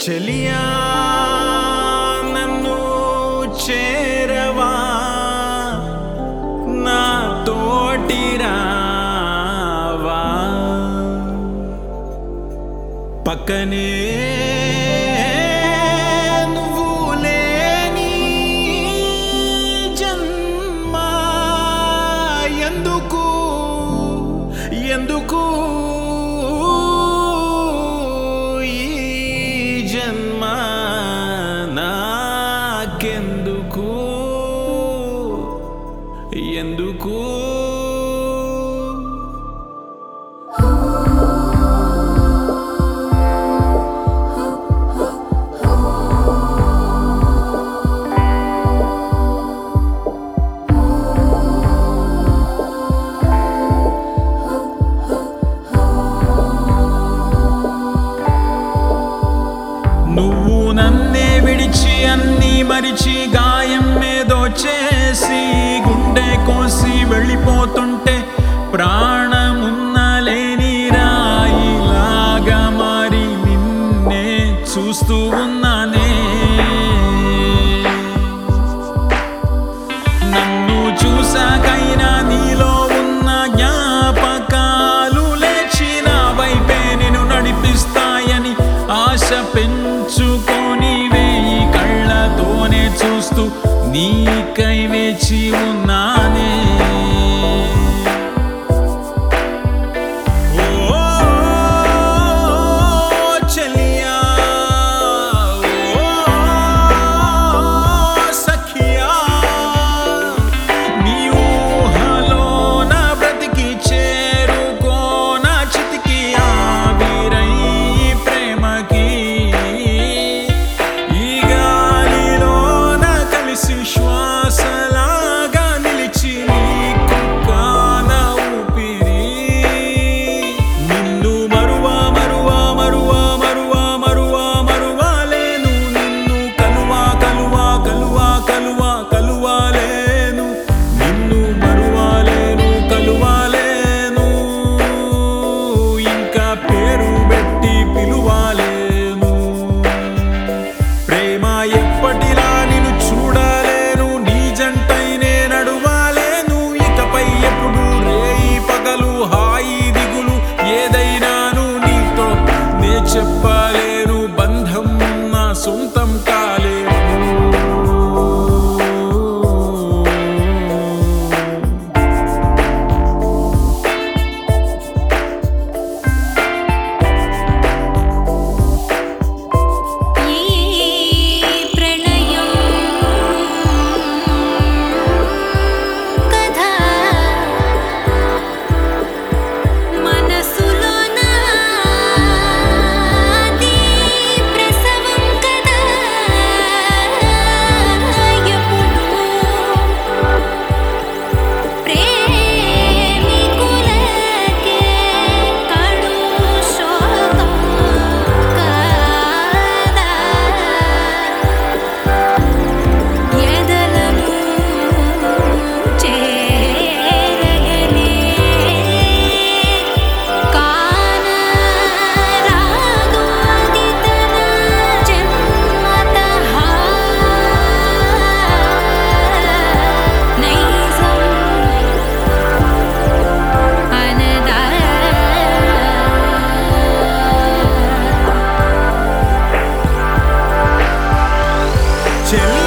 చెలియా నన్ను చేరవా నా తోటి రావా పక్కనే నువ్వు లేని జన్మ ఎందుకు ఎందుకు నాకెందుకు ఎందుకు నువ్వు నన్నే విడిచి అన్నీ మరిచి గాయం ఏదో చేసి గుండె కోసి వెళ్ళిపోతుంటే ప్రాణమున్న లేని రాయిలాగా మారి నిన్నే చూస్తూ ఉన్నానే నన్ను చూసాకైనా నీలో ఉన్న జ్ఞాపకాలు లేచి నా వైపే నిన్ను నడిపిస్తాయని ఆశ పెంచుకొని వేయి కళ్ళతోనే చూస్తూ నీకై వేచి ఉన్నానే ఓ చెలియా ఓ సఖియా నీ ఊహలోన బ్రతికి చేరుకోన చితికి ఆవిరై ప్రేమకి ఈ గాలిలోన కలిసి శ్వాసలాగా నిలిచి నీకు కాన ఊపిరి నిన్ను మరువా మరువా మరువా మరువా మరువా మరువాలేను నిన్ను కలువా కలువా కలువా కలువా కలువాలేను నిన్ను మరువాలేను కలువాలేను ఇంకా పేరు పెట్టి పిలువాలేను ప్రేమ ఎప్పటిలా నిన్ను చూడలేను నీ జంటైనే నడువాలేను ఇకపై ఎప్పుడు రేయి పగలు హాయి దిగులు ఏదైనాను నీతో నే చెప్పలేను బంధం నా సొంతం కాలేను చెల్లి